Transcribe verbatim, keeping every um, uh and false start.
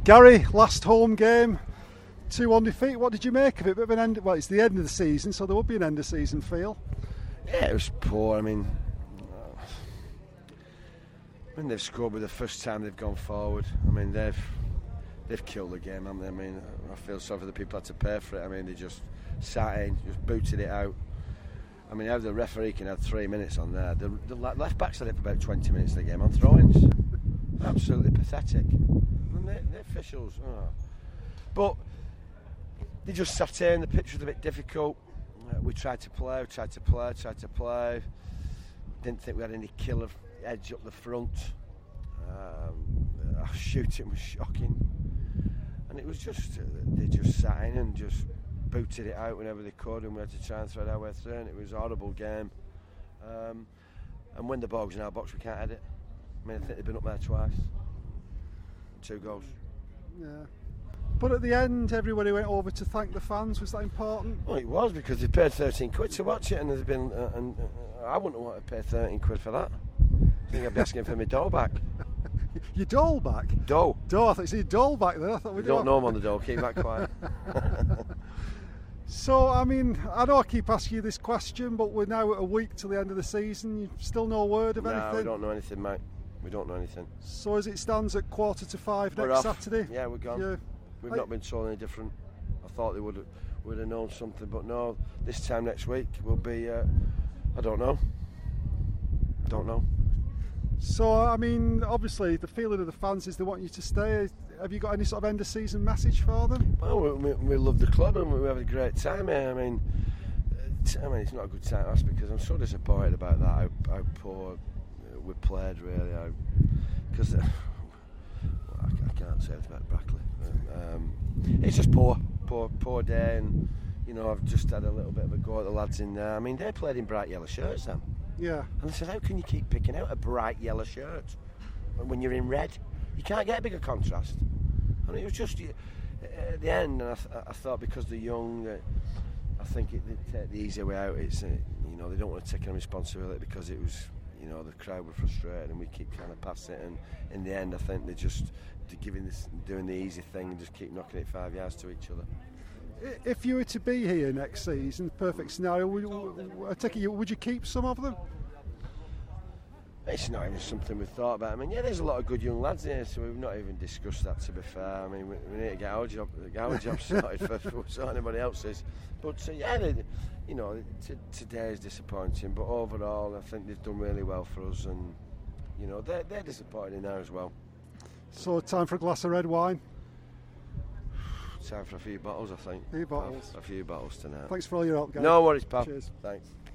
Gary, last home game, two one defeat. What did you make of it? Bit of an end. Well, it's the end of the season, so there would be an end of season feel. Yeah, it was poor. I mean, when they've scored with the first time they've gone forward, I mean they've they've killed the game, haven't they? I mean, I feel sorry for the people that had to pay for it. I mean, they just sat in, just booted it out. I mean, how the referee can have three minutes on there. The, the left backs had it for about twenty minutes of the game on throw-ins. Absolutely pathetic. And the, the officials, oh. But they just sat in. The pitch was a bit difficult. Uh, we tried to play, tried to play, tried to play. Didn't think we had any killer edge up the front. Um, our shooting was shocking, and it was just uh, they just sat in and just booted it out whenever they could, and we had to try and thread our way through. And it was a horrible game. Um, and when the ball's in our box, we can't head it. I mean, I think they've been up there twice. Two goals. Yeah. But at the end, everybody went over to thank the fans. Was that important? Well, it was, because they paid thirteen quid to watch it, and there's been, uh, and uh, I wouldn't want to pay thirteen quid for that. I think I'd be asking for my dough back. Your dough back? Dough. Dough. I thought you said dough back there. I thought we don't have... know I'm on the dough. Keep that quiet. So, I mean, I know I keep asking you this question, but we're now at a week till the end of the season. You still no word of no, anything? No, we don't know anything, mate. We don't know anything. So as it stands at quarter to five we're next off. Saturday? Yeah, we're gone. Yeah. We've I... not been told any different. I thought they would have, would have known something, but no, this time next week will be, uh, I don't know. Don't know. So, I mean, obviously the feeling of the fans is they want you to stay. Have you got any sort of end of season message for them? Well, we, we, we love the club and we have a great time here. I mean, I mean, it's not a good time, that's because I'm so disappointed about that, how, how poor we played, really. Because, uh, well, I, I can't say it about Brackley. Um, it's just poor, poor, poor day, and, you know, I've just had a little bit of a go at the lads in there. I mean, they played in bright yellow shirts then. Yeah. And I said, how can you keep picking out a bright yellow shirt when you're in red? You can't get a bigger contrast. I mean, it was just at the end, and I, th- I thought because they're young, uh, I think it, they take the easy way out. It's uh, you know, they don't want to take any responsibility because it was, you know, the crowd were frustrated and we keep kind of past it. And in the end, I think they're just giving this, doing the easy thing and just keep knocking it five yards to each other. If you were to be here next season, perfect scenario, would, I take it, would you keep some of them? It's not even something we've thought about. I mean, yeah, there's a lot of good young lads here, so we've not even discussed that, to be fair. I mean, we, we need to get our job, get our job sorted first before so anybody else's. But, uh, yeah, they, you know, t- today is disappointing, but overall, I think they've done really well for us, and, you know, they're, they're disappointed now as well. So, time for a glass of red wine? Time for a few bottles, I think. A few bottles. A few bottles tonight. Thanks for all your help, guys. No worries, pal. Cheers. Thanks.